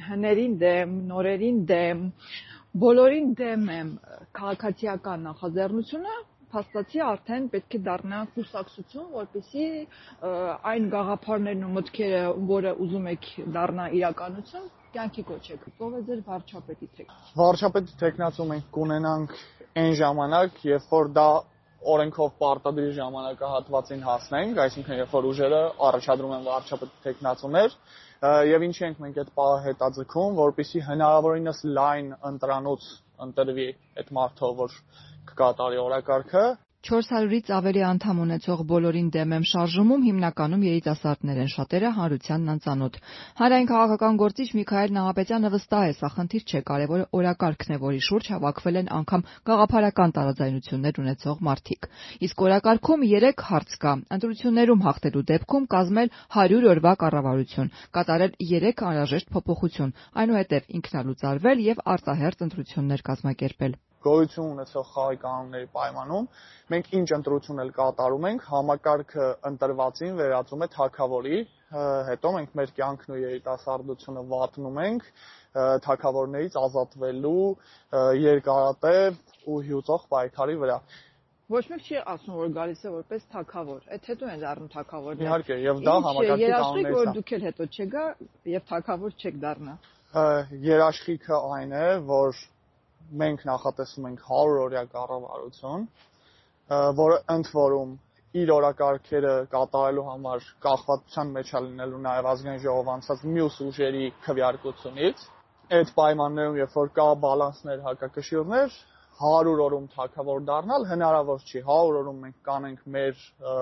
հներին դեմ, նորերին դեմ, բոլորին դեմ եմ քաղաքացիական նախաձեռնությունը փաստացի արդեն պետք է դառնա կուսակցություն, որպեսզի այն գաղափարներն ու մտքերը, որը ուզում եք դառնա իրականություն, կյանքի կոչեք։ Ո՞վ է ձեր վարչապետի թեկնածու։ Վարչապետի թեկնածու մենք կունենանք այն ժամանակ, երբ որ դա օրենքով պարտադիր ժամանակահատվածին հասնենք, այսինքն երբ որ ուժերը առաջադրում են վարչապետի թեկնածուներ, եւ ինչի ենք մենք այդ պահը հետաձգում, որպեսզի հնարավորինս լայն ընտրանոց ընտրվի այդ մարդը, որ կկատարի օրակարգը։ 400-ից ավելի անդամ ունեցող բոլորին դեմ եմ շարժումում հիմնականում երիտասարդներ են, շատերը հանրությանն անծանոթ։ Հանրային քաղաքական գործիչ Միքայել Նահապետյանը վստահ է, սա խնդիր չէ, կարևորը օրակարգն է, որի շուրջ հավաքվել են անգամ գաղափարական տարաձայնություններ ունեցող մարդիկ։ Իսկ օրակարգում 3 հարց կա՝ ընտրություններում հաղթելու դեպքում կազմել 100 օրվա կառավարություն, կատարել 3 անհրաժեշտ փոփոխություն, այնուհետև ինքնալուծարվել եւ արտահերթ ընտրություններ կազմակերպել։ Գոյություն ունեցող խաղի կանոնների պայմանում մենք ինչ ընտրություն էլ կատարում ենք, համակարգը ընտրվածին վերածում է թագավորի, հետո մենք մեր կյանքն ու երիտասարդությունը վատնում ենք թագավորներից ազատվելու երկարատև ու հյուծող պայքարի վրա։ Ոչ մեկ չի ասում, որ գալիս է որպես թագավոր, այդ հետո են դառնում թագավորներ։ Իհարկե, եւ դա համակարգի կանոններից է։ Երաշխիք, որ դուք էլ հետո չգա եւ թագավոր չեք դառնա։ Երաշխիքը այն է, որ մենք նախատեսում ենք 100-օրյա կառավարություն, որը ընդ որում իր օրակարգերը կատարելու համար կախվածության մեջ է լինելու նաև ազգային ժողով անցած մյուս ուժերի քվեարկությունից։ Այդ պայմաններում, երբ որ կա բալանսներ, հակակշիռներ, 100 օրում թագավոր դառնալ հնարավոր չի։ 100 օրում մենք կանենք մեր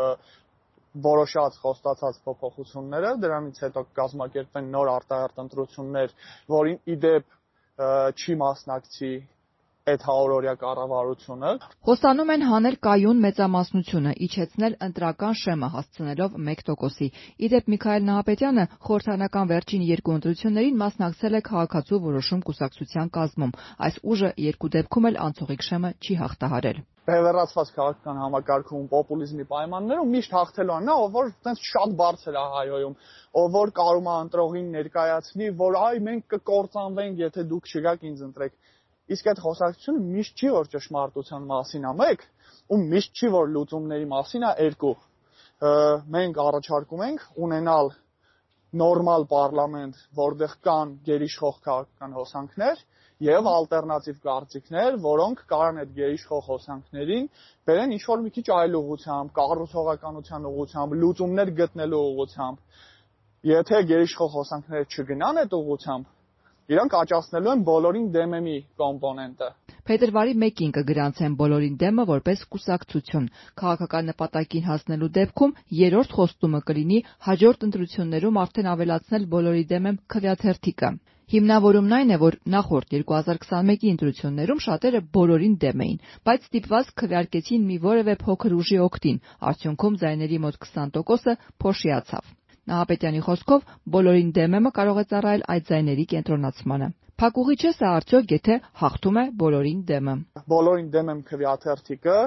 որոշած խոստացած փոփոխությունները, դրանից հետո կազմակերպվեն նոր արտահերթ ընտրություններ, որին ի դեպ չի մասնակցի այդ 100-օրյա կառավարությունը։ Խոստանում են հանել կայուն մեծամասնությունը, իջեցնել ընտրական շեմը հասցնելով 1%-ի։ Իդեպ Միքայել Նահապետյանը խորհրդարանական վերջին 2 ընտրություններին մասնակցել է քաղաքացու որոշում կուսակցության կազմում։ Այս ուժը 2 դեպքում էլ անցողիկ շեմը չի հաղթահարել։ Բևեռացված քաղաքական համակարգում պոպուլիզմի պայմաններում միշտ հաղթելու է նա, ով որ այտենց շատ բարձր է հայոյում, ով որ կարում է ընտրողին ներկայացնի, որ այ մենք կկործանվենք, եթե դուք չգաք ինձ ընտրեք։ Իսկ այդ խոսակցությունը միշտ չի, որ ճշմարտության մասին է 1, ու միշտ չի, որ լուծումների մասին է 2։ Մենք առաջարկում ենք ունենալ նորմալ պարլամենտ, որտեղ կան գերիշխող քաղաքական հոսանքներ եւ ալտերնատիվ կարծիքներ, որոնք կարան այդ գերիշխող հոսանքներին բերեն ինչ-որ մի քիչ այլ ուղղությամբ, կառուցողականության ուղղությամբ, լուծումներ գտնելու ուղղությամբ։ Եթե գերիշխող հոսանքները չգնան այդ ուղղությամբ, իրանք աճացնելու են բոլորին դեմեմի կոմպոնենտը։ Փետրվարի 1-ին կգրանցեն բոլորին դեմը որպես կուսակցություն։ Քաղաքական նպատակին հասնելու դեպքում 3-րդ խոստումը կլինի հաջորդ ընտրություններում արդեն ավելացնել բոլորի դեմեմ քվեաթերթիկը։ Հիմնավորումն այն է, որ նախորդ 2021-ի ընտրություններում շատերը բոլորին դեմ էին, բայց ստիպված քվեարկեցին մի որևէ փոքր ուժի օգտին, արդյունքում ձայների մոտ 20%-ը փոշիացավ։ Նահապետյանի խոսքով բոլորին դեմը կարող է ծառայել այդ ձայների կենտրոնացմանը։ Փակուղի չէ սա արդյոք, եթե հաղթում է բոլորին դեմը։ Բոլորին դեմ քվեաթերթիկը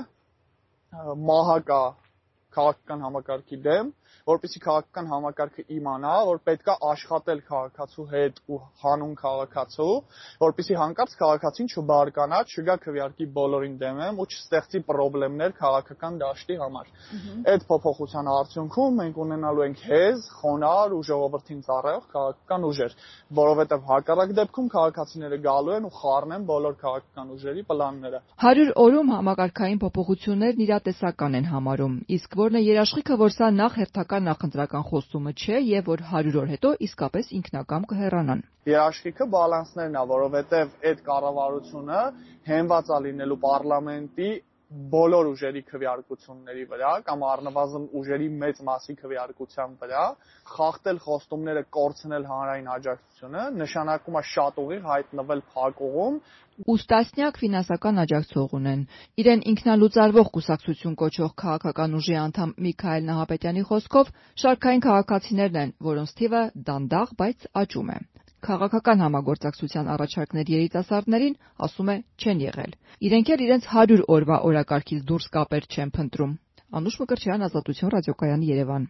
մահակա քաղաքական համակարգի դեմ, որպեսզի քաղաքական համակարգը իմանա, որ պետք է աշխատել քաղաքացու հետ ու հանուն քաղաքացու, որպեսզի հանկարծ քաղաքացին չբարկանա, չգա քվեարկի բոլորին դեմեմ ու չստեղծի խնդիրներ քաղաքական դաշտի համար։ Այդ փոփոխության արդյունքում մենք ունենալու ենք հեզ, խոնարհ ու ժողովրդին ծառայող քաղաքական ուժեր, որովհետև հակառակ դեպքում քաղաքացիները գալու են ու խառնեն բոլոր քաղաքական ուժերի պլանները։ 100 օրում համակարգային փոփոխություններն իրատեսական են համարում, իսկ որն է երաշխիքը, որ սա նախ հերթական նախընտրական խոստումը չէ եւ որ 100 օր հետո իսկապես ինքնակամ կհեռանան։ Երաշխիքը բալանսներն է, որովհետեւ այդ կառավարությունը հենված է լինելու պարլամենտի բոլոր ուժերի քվեարկությունների վրա կամ առնվազն ուժերի մեծ մասի քվեարկության վրա, խախտել խոստումները, կորցնել հանրային աջակցությունը, նշանակում է շատ ուղիղ հայտնվել փակուղում։ Ուստասնյակ ֆինանսական աջակցող ունեն։ Իրեն ինքնալուծարվող կուսակցություն կոչող քաղաքական ուժի անդամ Միքայել Նահապետյանի խոսքով շարքային քաղաքացիներն են, որոնց թիվը դանդաղ, բայց աճում է։ Քաղաքական համագործակցության առաջարկներ երիտասարդներին, ասում է, չեն եղել։ Իրենք էլ իրենց 100 օրվա օրակարգից դուրս կապեր չեն փնտրում։ Անուշ Մկրտչյան, Ազատություն ռադիոկայան, Երևան։